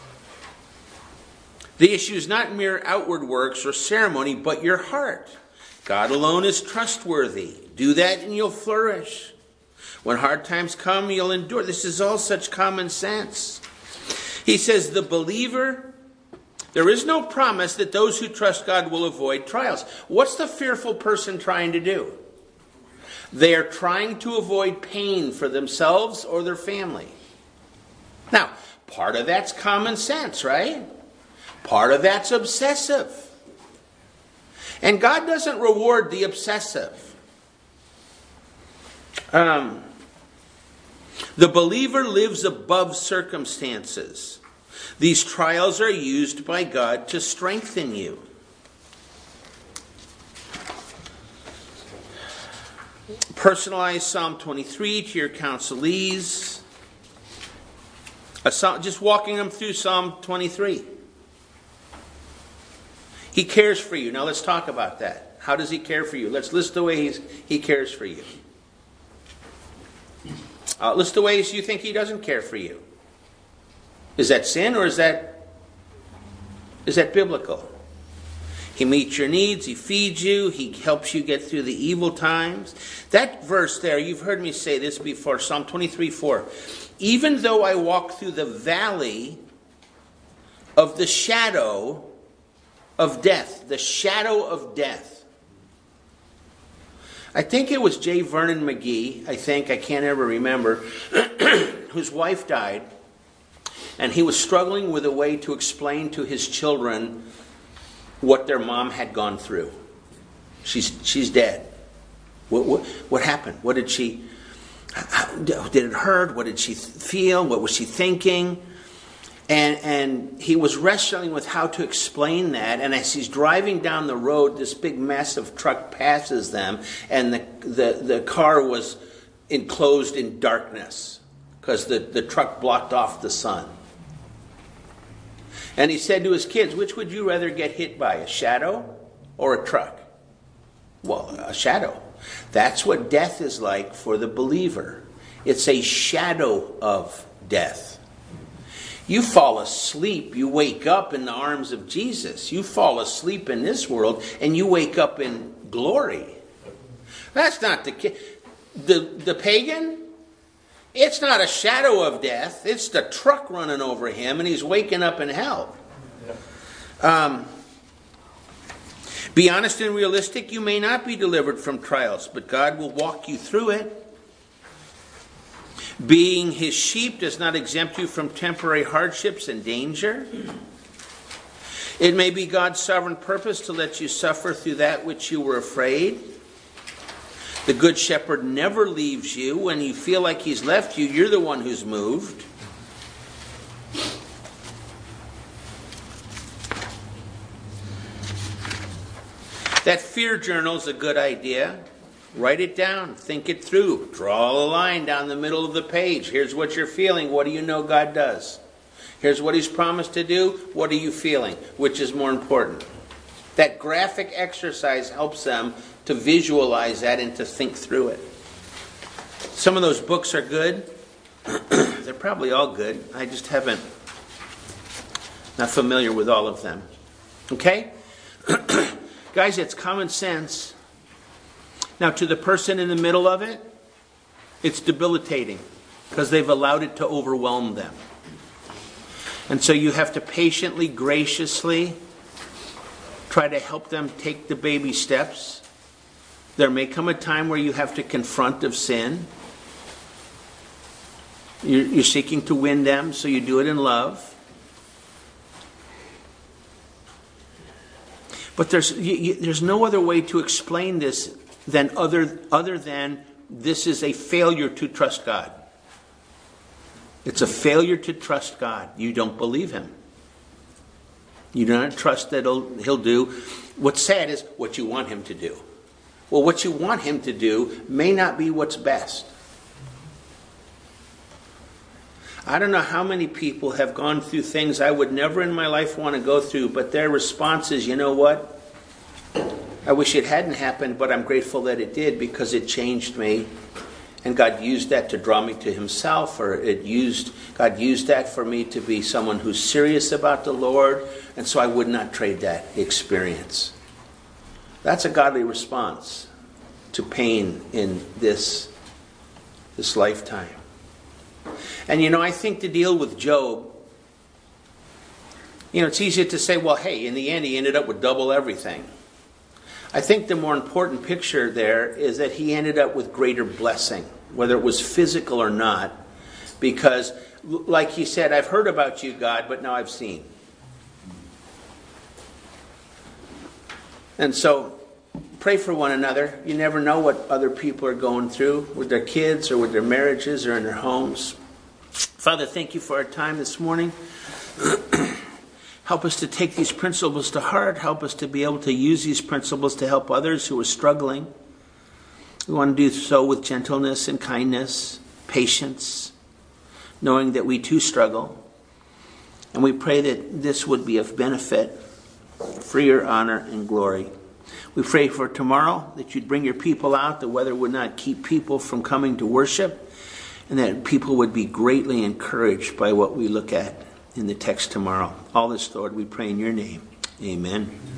The issue is not mere outward works or ceremony, but your heart. God alone is trustworthy. Do that and you'll flourish. When hard times come, you'll endure. This is all such common sense. He says, the believer, there is no promise that those who trust God will avoid trials. What's the fearful person trying to do? They are trying to avoid pain for themselves or their family. Now, part of that's common sense, right? Part of that's obsessive. And God doesn't reward the obsessive. The believer lives above circumstances. These trials are used by God to strengthen you. Personalize Psalm 23 to your counselees. Just walking them through Psalm 23. He cares for you. Now let's talk about that. How does he care for you? Let's list the ways he cares for you. List the ways you think he doesn't care for you. Is that sin or is that biblical? He meets your needs. He feeds you. He helps you get through the evil times. That verse there, you've heard me say this before, Psalm 23:4. Even though I walk through the valley of the shadow of death. The shadow of death. I think it was J. Vernon McGee, I can't ever remember, whose wife died. And he was struggling with a way to explain to his children what their mom had gone through. She's dead. What happened? What did she... did it hurt? What did she feel? What was she thinking? And he was wrestling with how to explain that. And as he's driving down the road, this big massive truck passes them. And the car was enclosed in darkness because the truck blocked off the sun. And he said to his kids, which would you rather get hit by, a shadow or a truck? Well, a shadow. That's what death is like for the believer. It's a shadow of death. You fall asleep, you wake up in the arms of Jesus. You fall asleep in this world and you wake up in glory. That's not the pagan. It's not a shadow of death. It's the truck running over him and he's waking up in hell. Be honest and realistic. You may not be delivered from trials, but God will walk you through it. Being his sheep does not exempt you from temporary hardships and danger. It may be God's sovereign purpose to let you suffer through that which you were afraid. The Good Shepherd never leaves you. When you feel like he's left you, you're the one who's moved. That fear journal is a good idea. Write it down. Think it through. Draw a line down the middle of the page. Here's what you're feeling. What do you know God does? Here's what he's promised to do. What are you feeling? Which is more important? That graphic exercise helps them to visualize that and to think through it. Some of those books are good. They're probably all good. I just not familiar with all of them. Okay? Guys, it's common sense. Now, to the person in the middle of it, it's debilitating because they've allowed it to overwhelm them. And so you have to patiently, graciously try to help them take the baby steps. There may come a time where you have to confront of sin. You're seeking to win them, so you do it in love. But there's no other way to explain this than other than this is a failure to trust God. It's a failure to trust God. You don't believe him. You do not trust that he'll do. What's sad is what you want him to do. Well, what you want him to do may not be what's best. I don't know how many people have gone through things I would never in my life want to go through, but their response is, you know what? I wish it hadn't happened, but I'm grateful that it did because it changed me. And God used that to draw me to himself, or God used that for me to be someone who's serious about the Lord, and so I would not trade that experience. That's a godly response. to pain in this lifetime. And I think to deal with Job, it's easier to say, well, hey, in the end he ended up with double everything. I think the more important picture there is that he ended up with greater blessing, whether it was physical or not, because like he said, I've heard about you, God, but now I've seen. And so pray for one another. You never know what other people are going through with their kids or with their marriages or in their homes. Father, thank you for our time this morning. Help us to take these principles to heart. Help us to be able to use these principles to help others who are struggling. We want to do so with gentleness and kindness, patience, knowing that we too struggle. And we pray that this would be of benefit for your honor and glory. We pray for tomorrow that you'd bring your people out. The weather would not keep people from coming to worship, and that people would be greatly encouraged by what we look at in the text tomorrow. All this, Lord, we pray in your name. Amen.